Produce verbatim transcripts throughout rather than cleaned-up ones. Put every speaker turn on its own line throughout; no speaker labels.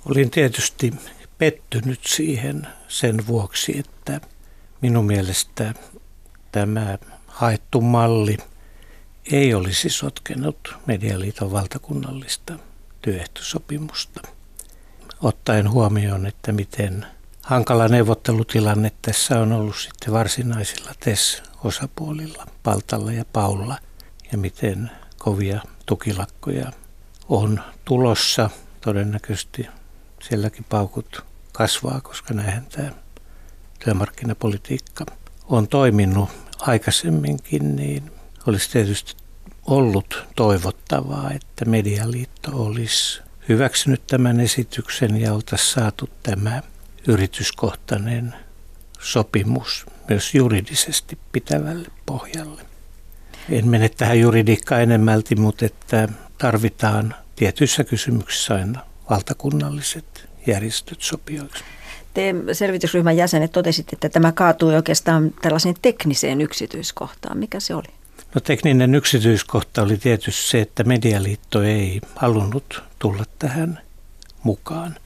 Olin tietysti pettynyt siihen sen vuoksi, että minun mielestä tämä haettu malli ei olisi sotkenut Medialiiton valtakunnallista työehtosopimusta. Ottaen huomioon, että miten hankala neuvottelutilanne tässä on ollut sitten varsinaisilla T E S-osapuolilla, Paltalla ja Paulla, ja miten kovia tukilakkoja on tulossa. Todennäköisesti sielläkin paukut kasvaa, koska näinhän tämä työmarkkinapolitiikka on toiminut aikaisemminkin, niin olisi tietysti ollut toivottavaa, että Medialiitto olisi hyväksynyt tämän esityksen ja oltaisiin saatu tämä yrityskohtainen sopimus myös juridisesti pitävälle pohjalle. En mene tähän juridiikkaan enemmälti, mutta että tarvitaan tietyissä kysymyksissä aina valtakunnalliset järjestöt sopijoiksi.
Te selvitysryhmän jäsenet totesitte, että tämä kaatui oikeastaan tällaiseen tekniseen yksityiskohtaan. Mikä se oli?
No tekninen yksityiskohta oli tietysti se, että Medialiitto ei halunnut tulla tähän mukaan.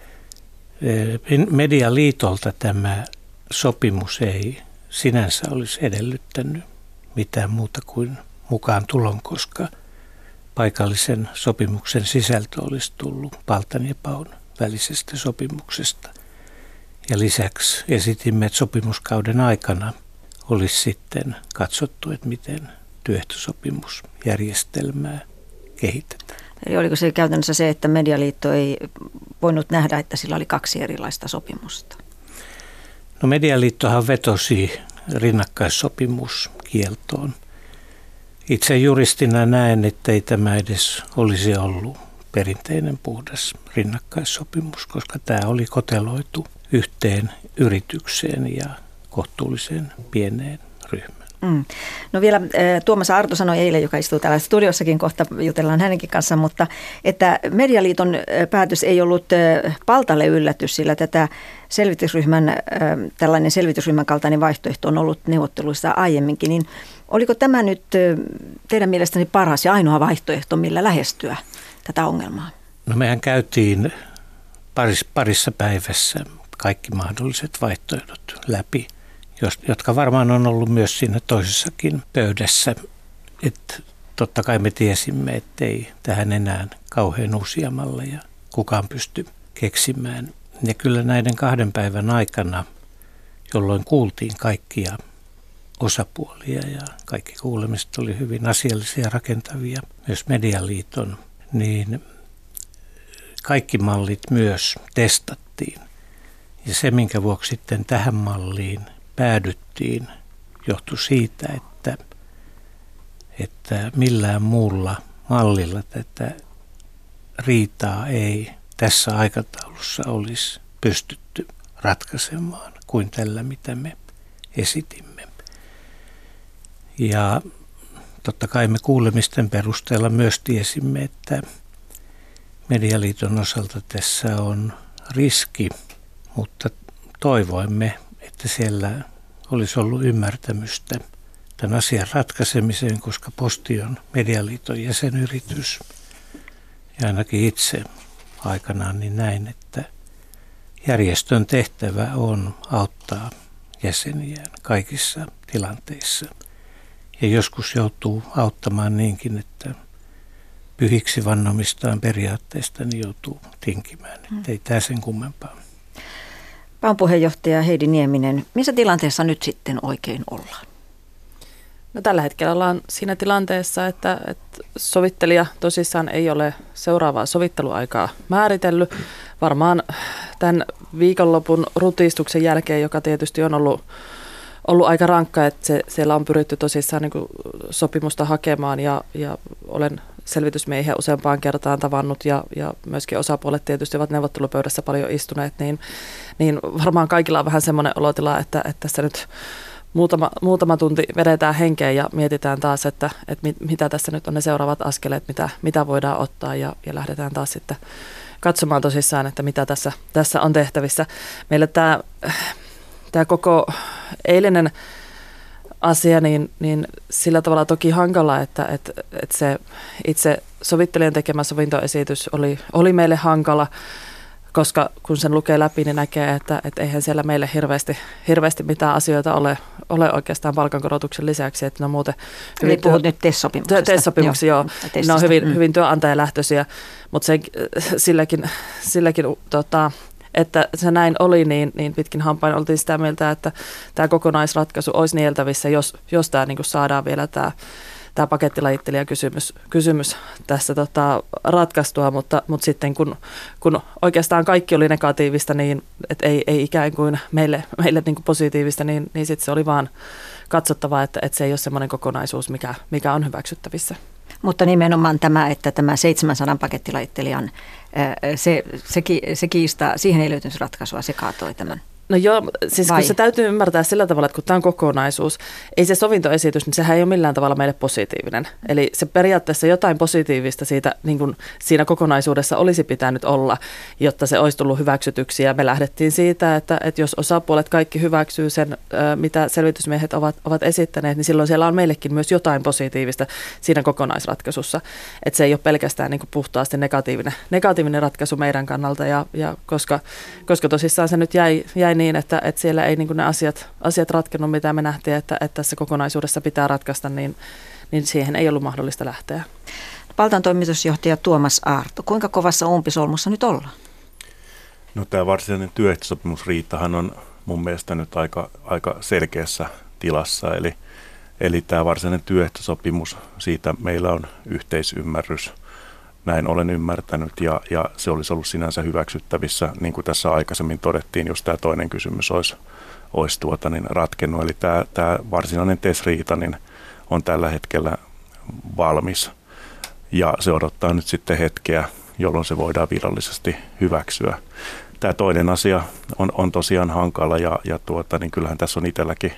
Medialiitolta tämä sopimus ei sinänsä olisi edellyttänyt mitään muuta kuin mukaan tulon, koska paikallisen sopimuksen sisältö olisi tullut Paltan ja Paun välisestä sopimuksesta. Ja lisäksi esitimme, että sopimuskauden aikana olisi sitten katsottu, että miten työehtosopimusjärjestelmää kehitetään.
Eli oliko se käytännössä se, että Medialiitto ei voinut nähdä, että sillä oli kaksi erilaista sopimusta?
No Medialiittohan vetosi rinnakkaissopimuskieltoon. Itse juristina näen, että ei tämä edes olisi ollut perinteinen puhdas rinnakkaissopimus, koska tämä oli koteloitu yhteen yritykseen ja kohtuullisen pieneen ryhmään.
Mm. No vielä Tuomas Arto sanoi eilen, joka istuu täällä studiossakin, kohta jutellaan hänenkin kanssa, mutta että Medialiiton päätös ei ollut Paltalle yllätys, sillä tätä selvitysryhmän, tällainen selvitysryhmän kaltainen vaihtoehto on ollut neuvotteluissa aiemminkin, niin oliko tämä nyt teidän mielestäni paras ja ainoa vaihtoehto, millä lähestyä tätä ongelmaa?
No mehän käytiin paris, parissa päivässä kaikki mahdolliset vaihtoehdot läpi, jotka varmaan on ollut myös siinä toisessakin pöydässä. Että totta kai me tiesimme, ettei tähän enää kauhean uusia malleja kukaan pysty keksimään. Ja kyllä näiden kahden päivän aikana, jolloin kuultiin kaikkia osapuolia ja kaikki kuulemiset oli hyvin asiallisia ja rakentavia, myös Medialiiton, niin kaikki mallit myös testattiin. Ja se, minkä vuoksi sitten tähän malliin päädyttiin, johtui siitä, että, että millään muulla mallilla tätä riitaa ei tässä aikataulussa olisi pystytty ratkaisemaan kuin tällä, mitä me esitimme. Ja totta kai me kuulemisten perusteella myös tiesimme, että Medialiiton osalta tässä on riski, mutta toivoimme, että siellä olisi ollut ymmärtämystä tämän asian ratkaisemiseen, koska Posti on Medialiiton jäsenyritys. Ja ainakin itse aikanaan niin näin, että järjestön tehtävä on auttaa jäseniään kaikissa tilanteissa. Ja joskus joutuu auttamaan niinkin, että pyhiksi vannomistaan periaatteesta niin joutuu tinkimään. Mm. Ei tämä sen kummempaa.
Paun puheenjohtaja Heidi Nieminen, missä tilanteessa nyt sitten oikein ollaan?
No tällä hetkellä ollaan siinä tilanteessa, että, että sovittelija tosissaan ei ole seuraavaa sovitteluaikaa määritellyt. Varmaan tämän viikonlopun rutistuksen jälkeen, joka tietysti on ollut, ollut aika rankka, että se, siellä on pyritty tosissaan niin kuin sopimusta hakemaan ja, ja olen selvitysmiehiä useampaan kertaan tavannut ja, ja myöskin osapuolet tietysti ovat neuvottelupöydässä paljon istuneet, niin, niin varmaan kaikilla on vähän semmoinen olotila, että, että tässä nyt muutama, muutama tunti vedetään henkeä ja mietitään taas, että, että mit, mitä tässä nyt on ne seuraavat askeleet, mitä, mitä voidaan ottaa ja, ja lähdetään taas sitten katsomaan tosissaan, että mitä tässä, tässä on tehtävissä. Meillä tämä, tämä koko eilinen asia, niin, niin sillä tavalla toki hankala, että, että, että se itse sovittelijan tekemä sovintoesitys oli, oli meille hankala. koska kun sen lukee läpi, niin näkee, että, että eihän siellä meille hirveästi, hirveästi mitään asioita ole, ole oikeastaan palkankorotuksen lisäksi. Että ne on muuten
Eli työ, puhut nyt T E S-sopimuksesta.
T E S-sopimuksia, joo. joo. Ne on hyvin, mm. hyvin työnantajalähtöisiä, mutta se, silläkin, silläkin tota, että se näin oli, niin, niin pitkin hampain oltiin sitä mieltä, että tämä kokonaisratkaisu olisi nieltävissä, jos, jos tämä niin kuin saadaan vielä tämä tämä pakettilajittelijakysymys kysymys tässä tota, ratkaistua, mutta, mutta sitten kun, kun oikeastaan kaikki oli negatiivista, niin et ei, ei ikään kuin meille, meille niin kuin positiivista, niin, niin sitten se oli vaan katsottava, että, että se ei ole semmoinen kokonaisuus, mikä, mikä on hyväksyttävissä.
Mutta nimenomaan tämä, että tämä seitsemänsadan pakettilajittelijan, se, se, se kiista, siihen ei löytynyt ratkaisua, se kaatoi tämän.
No joo, siis Vai? kun se täytyy ymmärtää sillä tavalla, että kun tämä on kokonaisuus, ei se sovintoesitys, niin sehän ei ole millään tavalla meille positiivinen. Eli se periaatteessa jotain positiivista siitä, niin kuin siinä kokonaisuudessa olisi pitänyt olla, jotta se olisi tullut hyväksytyksi. Ja me lähdettiin siitä, että, että jos osapuolet kaikki hyväksyy sen, mitä selvitysmiehet ovat, ovat esittäneet, niin silloin siellä on meillekin myös jotain positiivista siinä kokonaisratkaisussa. Että se ei ole pelkästään niin kuin puhtaasti negatiivinen, negatiivinen ratkaisu meidän kannalta, ja, ja koska, koska tosissaan se nyt jäi, jäi niin, että, että siellä ei niin kuin ne asiat, asiat ratkennut, mitä me nähtiin, että, että tässä kokonaisuudessa pitää ratkaista, niin, niin siihen ei ollut mahdollista lähteä.
Paltan toimitusjohtaja Tuomas Aarto, kuinka kovassa umpisolmussa nyt ollaan?
No tämä varsinainen työehtosopimusriitahan on mun mielestä nyt aika, aika selkeässä tilassa, eli, eli tämä varsinainen työehtosopimus, siitä meillä on yhteisymmärrys. Näin olen ymmärtänyt, ja, ja se olisi ollut sinänsä hyväksyttävissä, niin kuin tässä aikaisemmin todettiin, jos tämä toinen kysymys olisi, olisi tuota, niin ratkennut. Eli tämä, tämä varsinainen T E S-riita niin on tällä hetkellä valmis, ja se odottaa nyt sitten hetkeä, jolloin se voidaan virallisesti hyväksyä. Tämä toinen asia on, on tosiaan hankala, ja, ja tuota, niin kyllähän tässä on itselläkin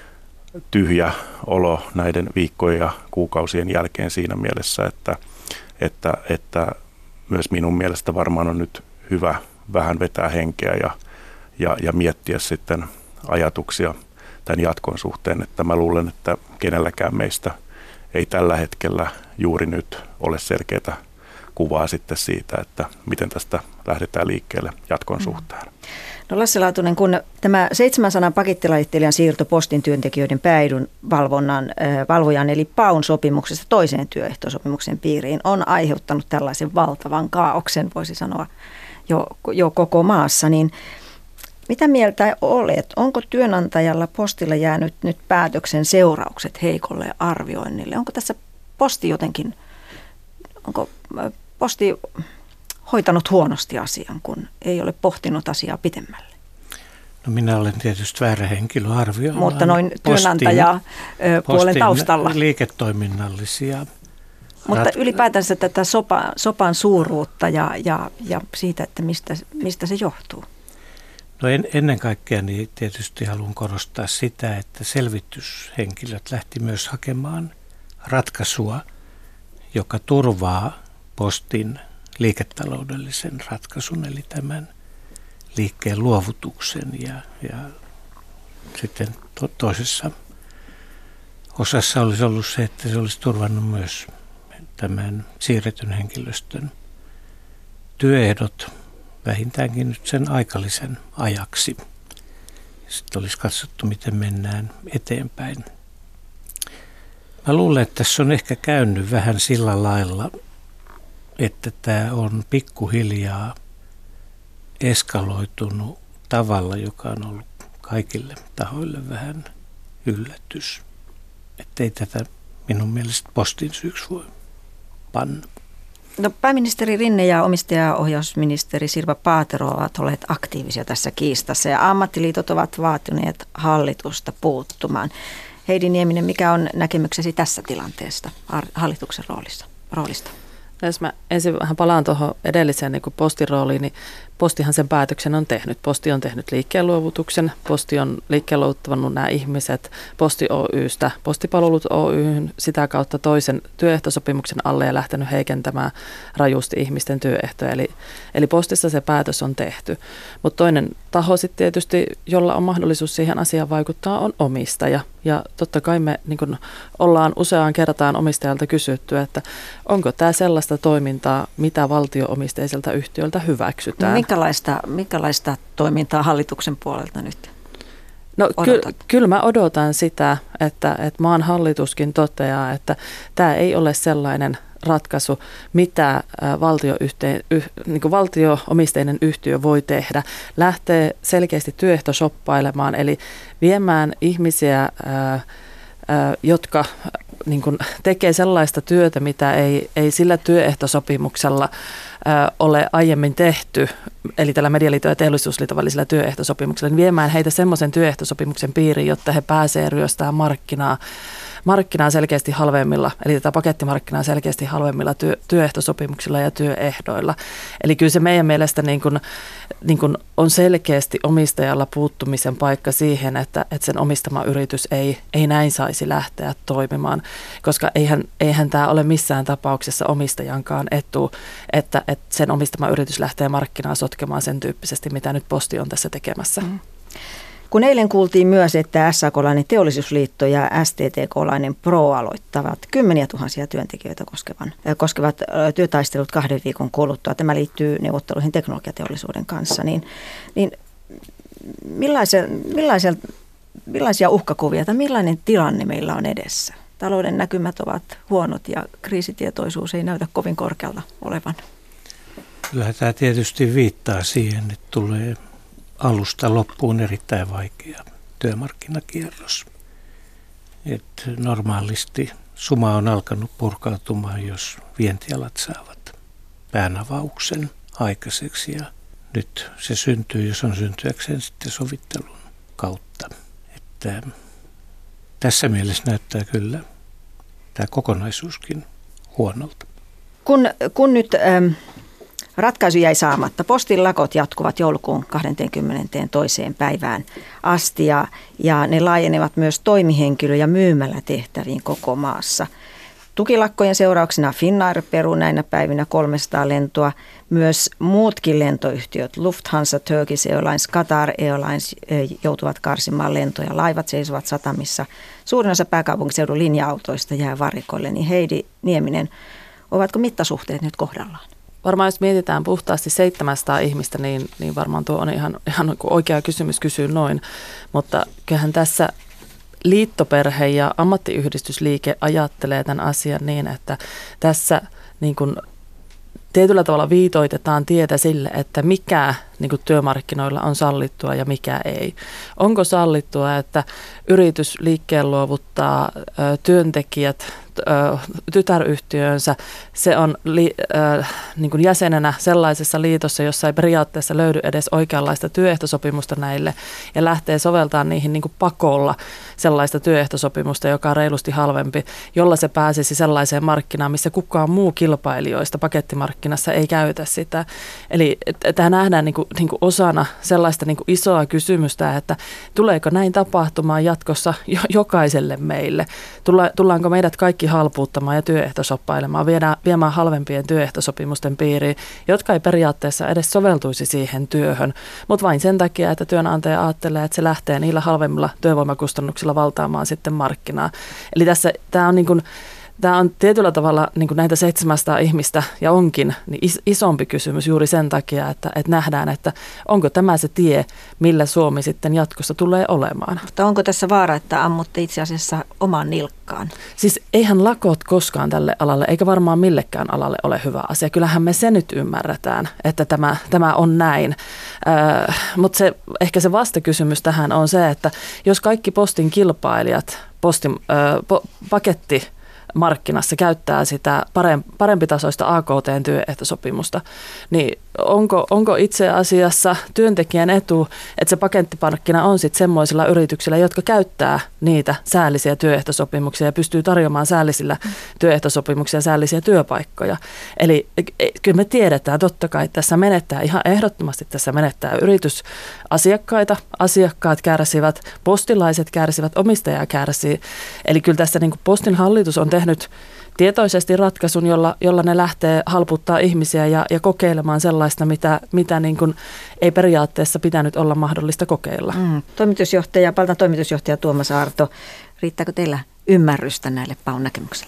tyhjä olo näiden viikkojen ja kuukausien jälkeen siinä mielessä, että Että, että myös minun mielestä varmaan on nyt hyvä vähän vetää henkeä ja, ja, ja miettiä sitten ajatuksia tämän jatkon suhteen. Että mä luulen, että kenelläkään meistä ei tällä hetkellä juuri nyt ole selkeää kuvaa sitten siitä, että miten tästä lähdetään liikkeelle jatkon suhteen.
No Lasse Laatunen, kun tämä seitsemänsadan pakettilajittelijan siirto postin työntekijöiden pääedun valvonnan äh, valvojan eli P A U:n sopimuksesta toiseen työehtosopimuksen piiriin on aiheuttanut tällaisen valtavan kaaoksen, voisi sanoa, jo, jo koko maassa, niin mitä mieltä olet? Onko työnantajalla postilla jäänyt nyt päätöksen seuraukset heikolle arvioinnille? Onko tässä posti jotenkin, onko posti hoitanut huonosti asian, kun ei ole pohtinut asiaa pitemmälle?
No minä olen tietysti väärä henkilö arvioimaan.
Mutta noin työnantaja puolen taustalla.
Liiketoiminnallisia.
Mutta rat- ylipäätänsä tätä sopa, sopan suuruutta ja, ja, ja siitä, että mistä, mistä se johtuu.
No en, ennen kaikkea niin tietysti haluan korostaa sitä, että selvityshenkilöt lähti myös hakemaan ratkaisua, joka turvaa postin liiketaloudellisen ratkaisun, eli tämän liikkeen luovutuksen, ja, ja sitten to, toisessa osassa olisi ollut se, että se olisi turvannut myös tämän siirretyn henkilöstön työehdot vähintäänkin nyt sen aikallisen ajaksi. Sitten olisi katsottu, miten mennään eteenpäin. Mä luulen, että tässä on ehkä käynyt vähän sillä lailla, että tämä on pikkuhiljaa eskaloitunut tavalla, joka on ollut kaikille tahoille vähän yllätys. Että ei tätä minun mielestä postin syyksi voi panna.
No, pääministeri Rinne ja omistajaohjausministeri Sirpa Paatero ovat olleet aktiivisia tässä kiistassa ja ammattiliitot ovat vaatineet hallitusta puuttumaan. Heidi Nieminen, mikä on näkemyksesi tässä tilanteesta hallituksen roolissa, roolista?
Jos mä ensin vähän palaan tuohon edelliseen niin postin rooliin, niin Postihan sen päätöksen on tehnyt. Posti on tehnyt liikkeen luovutuksen, Posti on liikkeen luovuttanut nämä ihmiset Posti Oy:stä Postipalvelut Oy:hyn, sitä kautta toisen työehtosopimuksen alle ja lähtenyt heikentämään rajusti ihmisten työehtoja. Eli, eli Postissa se päätös on tehty. Mutta toinen taho sitten tietysti, jolla on mahdollisuus siihen asiaan vaikuttaa, on omistaja. Ja totta kai me niin kun ollaan useaan kertaan omistajalta kysytty, että onko tämä sellaista toimintaa, mitä valtio-omisteiselta yhtiöltä hyväksytään.
Minkälaista, minkälaista toimintaa hallituksen puolelta nyt
No ky-
odotat?
kyllä mä odotan sitä, että, että maan hallituskin toteaa, että tämä ei ole sellainen ratkaisu, mitä valtio-yhteen, yh, niin kuin valtio-omisteinen yhtiö voi tehdä. Lähtee selkeästi työehtoshoppailemaan, eli viemään ihmisiä, ää, ää, jotka niin kuin tekee sellaista työtä, mitä ei, ei sillä työehtosopimuksella ää, ole aiemmin tehty, eli tällä Medialiiton ja Teollisuusliiton välisellä työehtosopimuksella, niin viemään heitä semmoisen työehtosopimuksen piiriin, jotta he pääsevät ryöstämään markkinaa, markkinaa selkeästi halvemmilla, eli tätä pakettimarkkinaa selkeästi halvemmilla työ, työehtosopimuksilla ja työehdoilla. Eli kyllä se meidän mielestä niin kuin, niin kuin on selkeästi omistajalla puuttumisen paikka siihen, että, että sen omistama yritys ei, ei näin saisi lähteä toimimaan, koska eihän, eihän tämä ole missään tapauksessa omistajankaan etu, että, että sen omistama yritys lähtee markkinaa sotkemaan sen tyyppisesti, mitä nyt Posti on tässä tekemässä. Mm.
Kun eilen kuultiin myös, että S A K-lainen Teollisuusliitto ja S T T K-lainen Pro aloittavat kymmeniä tuhansia työntekijöitä koskevan, koskevat työtaistelut kahden viikon kuluttua. Tämä liittyy neuvotteluihin teknologiateollisuuden kanssa. Niin, niin millaisia, millaisia, millaisia uhkakuvia tai millainen tilanne meillä on edessä? Talouden näkymät ovat huonot ja kriisitietoisuus ei näytä kovin korkealta olevan.
Kyllä tämä tietysti viittaa siihen, että tulee alusta loppuun erittäin vaikea työmarkkinakierros. Et normaalisti suma on alkanut purkautumaan, jos vientialat saavat päänavauksen aikaiseksi. Ja nyt se syntyy, jos on syntyäkseen sitten sovittelun kautta. Että tässä mielessä näyttää kyllä tämä kokonaisuuskin huonolta.
Kun, kun nyt Ähm ratkaisu jäi saamatta. Postin lakot jatkuvat joulukuun kahdeskymmenestoinen päivään asti ja, ja ne laajenevat myös toimihenkilö- ja myymälätehtäviin koko maassa. Tukilakkojen seurauksena Finnair peruu näinä päivinä kolmesataa lentoa. Myös muutkin lentoyhtiöt, Lufthansa, Turkish Airlines, Qatar Airlines joutuvat karsimaan lentoja. Laivat seisovat satamissa. Suurin osa pääkaupunkiseudun linja-autoista jää varikoille. Niin Heidi Nieminen, ovatko mittasuhteet nyt kohdallaan?
Varmaan jos mietitään puhtaasti seitsemänsataa ihmistä, niin, niin varmaan tuo on ihan, ihan oikea kysymys kysyä noin. Mutta kyllähän tässä liittoperhe ja ammattiyhdistysliike ajattelee tämän asian niin, että tässä niin kuin tietyllä tavalla viitoitetaan tietä sille, että mikä niin kuin työmarkkinoilla on sallittua ja mikä ei. Onko sallittua, että yritys liikkeen luovuttaa ö, työntekijät ö, tytäryhtiöönsä, se on li, ö, niin kuin jäsenenä sellaisessa liitossa, jossa ei periaatteessa löydy edes oikeanlaista työehtosopimusta näille ja lähtee soveltamaan niihin niin kuin pakolla sellaista työehtosopimusta, joka on reilusti halvempi, jolla se pääsisi sellaiseen markkinaan, missä kukaan muu kilpailijoista pakettimarkkinassa ei käytä sitä. Eli tämä nähdään niin kuin, niin kuin osana sellaista niin kuin isoa kysymystä, että tuleeko näin tapahtumaan jatkossa jo, jokaiselle meille? Tulla, tullaanko meidät kaikki halpuuttamaan ja työehtosoppailemaan, viedään, viemään halvempien työehtosopimusten piiriin, jotka ei periaatteessa edes soveltuisi siihen työhön, mutta vain sen takia, että työnantaja ajattelee, että se lähtee niillä halvemmilla työvoimakustannuksilla valtaamaan sitten markkinaa. Eli tässä tämä on niin kuin Tämä on tietyllä tavalla niin kuin näitä seitsemänsataa ihmistä ja onkin niin is, isompi kysymys juuri sen takia, että, että nähdään, että onko tämä se tie, millä Suomi sitten jatkossa tulee olemaan.
Mutta onko tässä vaara, että ammutte itse asiassa omaan nilkkaan?
Siis eihän lakot koskaan tälle alalle, eikä varmaan millekään alalle ole hyvä asia. Kyllähän me se nyt ymmärretään, että tämä, tämä on näin. Öö, mutta se, ehkä se vastakysymys tähän on se, että jos kaikki Postin kilpailijat, postin, öö, po, paketti, markkinassa käyttää sitä parempitasoista A K T-työehtosopimusta, niin onko, onko itse asiassa työntekijän etu, että se pakettimarkkina on sitten semmoisilla yrityksillä, jotka käyttää niitä säällisiä työehtosopimuksia ja pystyy tarjoamaan säällisillä työehtosopimuksia säällisiä työpaikkoja. Eli kyllä me tiedetään totta kai, että tässä menettää ihan ehdottomasti tässä menettää yritysasiakkaita, asiakkaat kärsivät, postilaiset kärsivät, omistaja kärsii. Eli kyllä tässä niin kuin Postin hallitus on tehnyt tietoisesti ratkaisun, jolla, jolla ne lähtee halputtaa ihmisiä ja, ja kokeilemaan sellaista, mitä, mitä niin kuin ei periaatteessa pitänyt olla mahdollista kokeilla. Mm.
Toimitusjohtaja, Paltan toimitusjohtaja Tuomas Aarto, riittääkö teillä ymmärrystä näille Paun näkemyksille?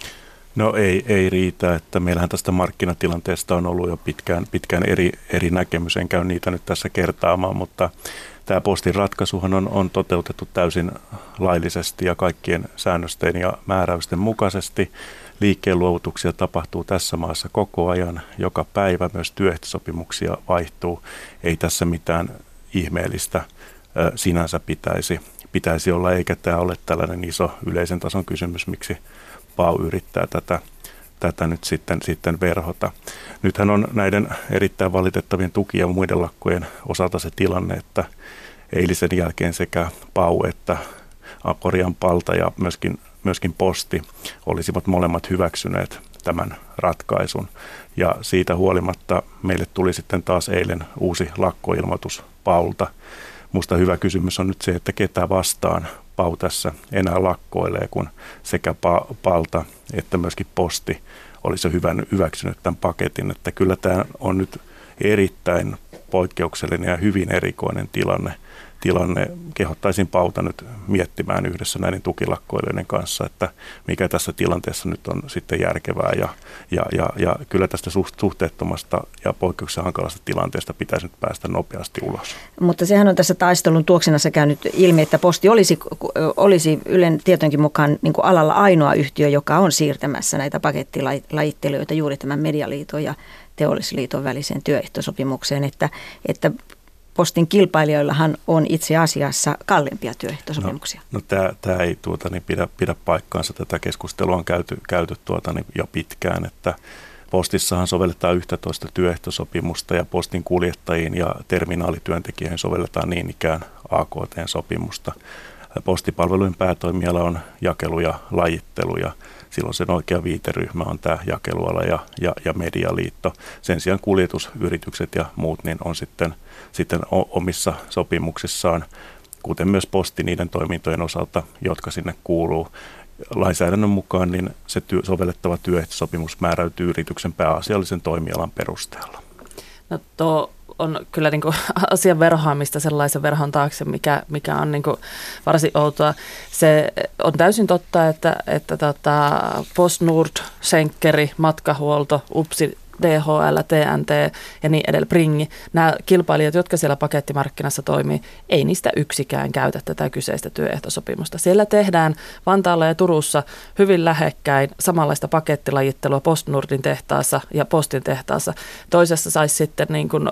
No ei, ei riitä, että meillähän tästä markkinatilanteesta on ollut jo pitkään, pitkään eri, eri näkemys, en käy niitä nyt tässä kertaamaan, mutta tämä postin ratkaisuhan on, on toteutettu täysin laillisesti ja kaikkien säännösten ja määräysten mukaisesti. Liikkeen luovutuksia tapahtuu tässä maassa koko ajan, joka päivä myös työehtosopimuksia vaihtuu. Ei tässä mitään ihmeellistä ö, sinänsä pitäisi, pitäisi olla, eikä tämä ole tällainen iso yleisen tason kysymys, miksi P A U yrittää tätä, tätä nyt sitten, sitten verhota. Nythän on näiden erittäin valitettavien tuki- ja muiden lakkojen osalta se tilanne, että eilisen jälkeen sekä P A U että Aporian Palta ja myöskin, myöskin Posti olisivat molemmat hyväksyneet tämän ratkaisun. Ja siitä huolimatta meille tuli sitten taas eilen uusi lakkoilmoitus P A Ulta. Musta hyvä kysymys on nyt se, että ketä vastaan P A U tässä enää lakkoilee, kun sekä Palta että myöskin Posti olisi hyvän hyväksynyt tämän paketin. Että kyllä tämä on nyt erittäin poikkeuksellinen ja hyvin erikoinen tilanne. tilanne. Kehottaisin P A Uta nyt miettimään yhdessä näiden tukilakkoilijoiden kanssa, että mikä tässä tilanteessa nyt on sitten järkevää. Ja, ja, ja, ja kyllä tästä suhteettomasta ja poikkeuksellisen hankalasta tilanteesta pitäisi nyt päästä nopeasti ulos.
Mutta sehän on tässä taistelun tuoksinassa käynyt ilmi, että Posti olisi, olisi Ylen tietojenkin mukaan niin kuin alalla ainoa yhtiö, joka on siirtämässä näitä pakettilajittelijoita juuri tämän Medialiiton ja Teollisuusliiton väliseen työehtosopimukseen, että, että Postin kilpailijoillahan on itse asiassa kalliimpia työehtosopimuksia.
No, no tämä, tämä ei tuota, niin pidä, pidä paikkaansa. Tätä keskustelua on käyty, käyty tuota, niin jo pitkään, että Postissahan sovelletaan yksitoista työehtosopimusta ja postin kuljettajiin ja terminaalityöntekijöihin sovelletaan niin ikään A K T-sopimusta. Postipalvelujen päätoimijalla on jakelu ja lajittelu ja silloin sen oikea viiteryhmä on tämä jakeluala ja, ja, ja Medialiitto. Sen sijaan kuljetusyritykset ja muut niin on sitten, sitten omissa sopimuksissaan, kuten myös Posti niiden toimintojen osalta, jotka sinne kuuluu. Lainsäädännön mukaan niin se työ, sovellettava työehtosopimus määräytyy yrityksen pääasiallisen toimialan perusteella.
No tuo on kyllä niin kuin asian verhoamista sellaisen verhon taakse, mikä, mikä on niin kuin varsin outoa. Se on täysin totta, että, että tota PostNord, Schenkeri, Matkahuolto, Upsi, D H L, T N T ja niin edelleen, Pringi, nämä kilpailijat, jotka siellä pakettimarkkinassa toimii, ei niistä yksikään käytä tätä kyseistä työehtosopimusta. Siellä tehdään Vantaalla ja Turussa hyvin lähekkäin samanlaista pakettilajittelua PostNordin tehtaassa ja Postin tehtaassa. Toisessa saisi sitten niin kuin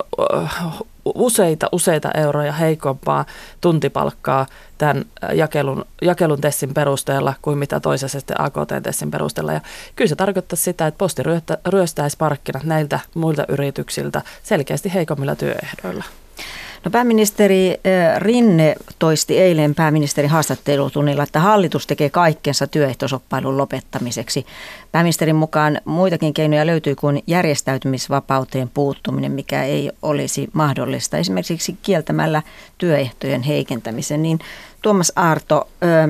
useita, useita euroja heikompaa tuntipalkkaa tämän jakelun, jakelun tessin perusteella kuin mitä toisessa sitten A K T-tessin perusteella. Ja kyllä se tarkoittaa sitä, että Posti ryöstäisi markkinat näiltä muilta yrityksiltä selkeästi heikommilla työehdoilla.
No pääministeri Rinne toisti eilen pääministerin haastattelutunnilla, että hallitus tekee kaikkensa työehtosoppailun lopettamiseksi. Pääministerin mukaan muitakin keinoja löytyy kuin järjestäytymisvapauteen puuttuminen, mikä ei olisi mahdollista. Esimerkiksi kieltämällä työehtojen heikentämisen. Niin Tuomas Aarto,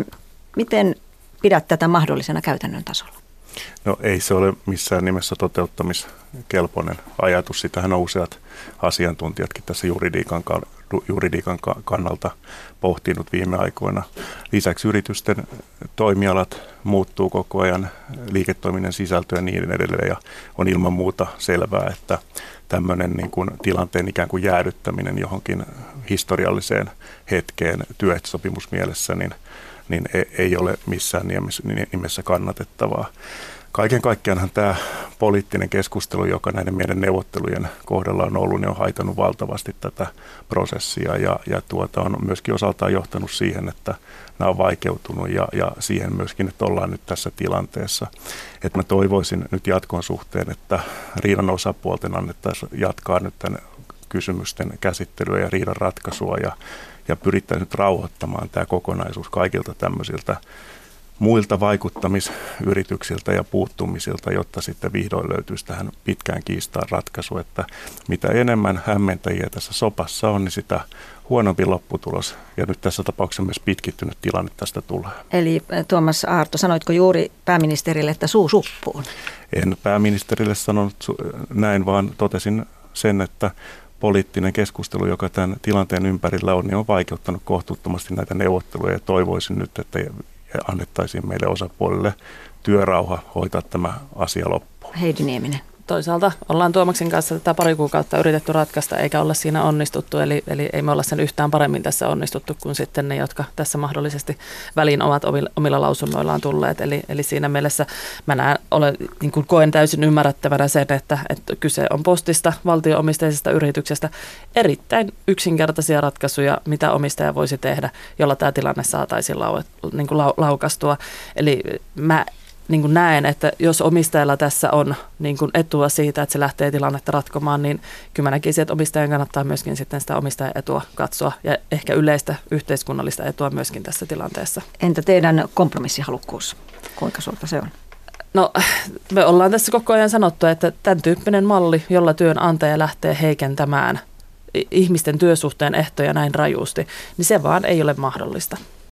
miten pidät tätä mahdollisena käytännön tasolla?
No ei se ole missään nimessä toteuttamiskelpoinen ajatus. Sitähän on useat asiantuntijatkin tässä juridiikan, juridiikan kannalta pohtinut viime aikoina. Lisäksi yritysten toimialat muuttuu koko ajan, liiketoiminnan sisältö ja niin edelleen. Ja on ilman muuta selvää, että tämmöinen niin kuin tilanteen ikään kuin jäädyttäminen johonkin historialliseen hetkeen työehtosopimusmielessä, niin niin ei ole missään nimessä kannatettavaa. Kaiken kaikkiaanhan tämä poliittinen keskustelu, joka näiden meidän neuvottelujen kohdalla on ollut, niin on haitannut valtavasti tätä prosessia ja, ja tuota on myöskin osaltaan johtanut siihen, että nämä on vaikeutunut ja, ja siihen myöskin, että ollaan nyt tässä tilanteessa. Että mä toivoisin nyt jatkon suhteen, että riidan osapuolten annettaisiin jatkaa nyt tämän kysymysten käsittelyä ja riidan ratkaisua ja Ja pyritään nyt rauhoittamaan tämä kokonaisuus kaikilta tämmöisiltä muilta vaikuttamisyrityksiltä ja puuttumisilta, jotta sitten vihdoin löytyisi tähän pitkään kiistaan ratkaisu, että mitä enemmän hämmentäjiä tässä sopassa on, niin sitä huonompi lopputulos. Ja nyt tässä tapauksessa myös pitkittynyt tilanne tästä tulee.
Eli Tuomas Aarto, sanoitko juuri pääministerille, että suu suppuun?
En pääministerille sanonut näin, vaan totesin sen, että poliittinen keskustelu, joka tämän tilanteen ympärillä on, niin on vaikeuttanut kohtuuttomasti näitä neuvotteluja ja toivoisin nyt, että ja annettaisiin meille osapuolille työrauha hoitaa tämä asia loppuun.
Heidi Nieminen.
Toisaalta ollaan Tuomaksen kanssa tätä pari kuukautta yritetty ratkaista eikä olla siinä onnistuttu, eli, eli ei me olla sen yhtään paremmin tässä onnistuttu kuin sitten ne, jotka tässä mahdollisesti väliin ovat omilla, omilla lausunnoillaan tulleet. Eli, eli siinä mielessä mä näen, olen, niin kuin koen täysin ymmärrettävänä sen, että, että kyse on Postista, valtio-omisteisesta yrityksestä, erittäin yksinkertaisia ratkaisuja, mitä omistaja voisi tehdä, jolla tämä tilanne saataisiin lau, niin kuin lau, laukastua. Eli mä niin kuin näen, että jos omistajalla tässä on niin kuin etua siitä, että se lähtee tilannetta ratkomaan, niin kyllä mä näkisin, että omistajan kannattaa myöskin sitten sitä omistajan etua katsoa ja ehkä yleistä yhteiskunnallista etua myöskin tässä tilanteessa.
Entä teidän kompromissihalukkuus? Kuinka suurta se on?
No me ollaan tässä koko ajan sanottu, että tämän tyyppinen malli, jolla työnantaja lähtee heikentämään ihmisten työsuhteen ehtoja näin rajusti, niin se vaan ei ole mahdollista.